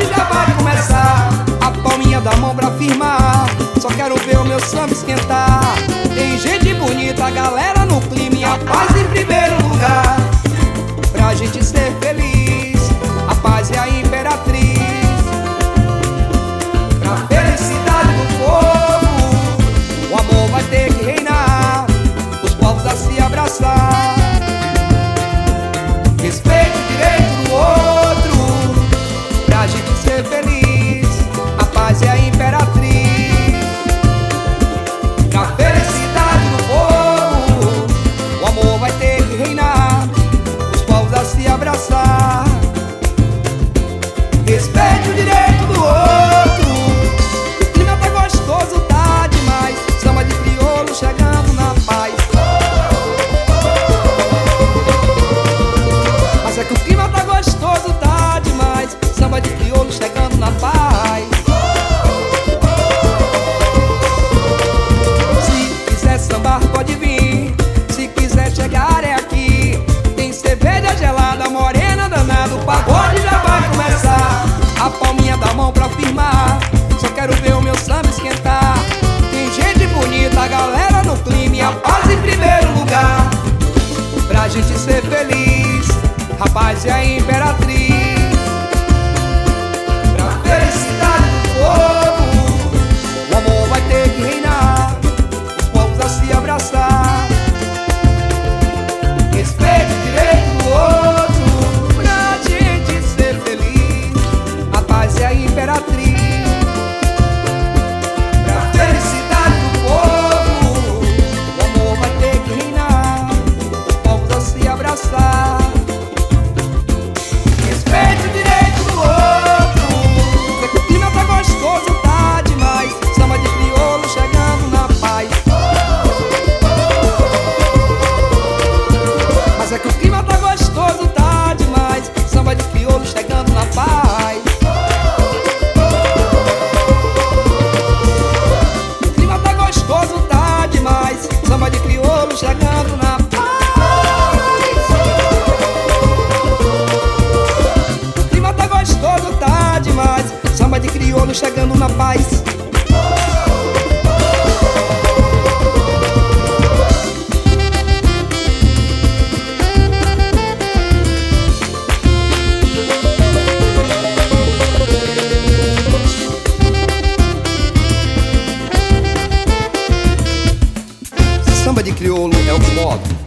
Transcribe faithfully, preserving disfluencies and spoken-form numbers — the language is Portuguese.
pagode já vai começar. A palminha da mão pra firmar, só quero ver o meu samba esquentar. Tem gente bonita, galera no clima, e a paz em primeiro lugar. Pra gente ser feliz, a paz é a imperatriz. Pra felicidade do povo, o amor vai ter que reinar, os povos a se abraçar. Respeite o direito do outro, pra gente ser feliz, a paz é a imperatriz. Pra felicidade do povo, o amor vai ter que reinar, os povos a se abraçar. Respeite o direito do outro. O clima tá gostoso, tá demais. Samba de crioulo chegando na paz. Mas é que o clima tá gostoso, tá demais. Samba de crioulo chegando na paz. Se quiser sambar pode vir, se quiser chegar é aqui. Tem cerveja gelada, morena danada, o pagode já vai começar. A palminha da mão pra firmar, só quero ver o meu samba esquentar. Tem gente bonita, a galera no clima, e a paz em primeiro lugar. Pra gente ser feliz, a paz é a imperatriz. Pra felicidade do povo, o amor vai ter que reinar, os povos a se abraçar. Respeite o direito do outro, pra gente ser feliz, a paz é a imperatriz. Pra felicidade do povo, o amor vai ter que reinar, os povos a se abraçar. Respeite o direito do outro. O clima tá gostoso, tá demais. Samba de crioulo chegando na paz. Mas é que o clima tá gostoso, tá demais. Samba de crioulo chegando na paz. O clima tá gostoso, tá demais. Samba de crioulo chegando na paz. O clima tá gostoso, tá demais. Samba de crioulo chegando na paz. Samba de crioulo é o modo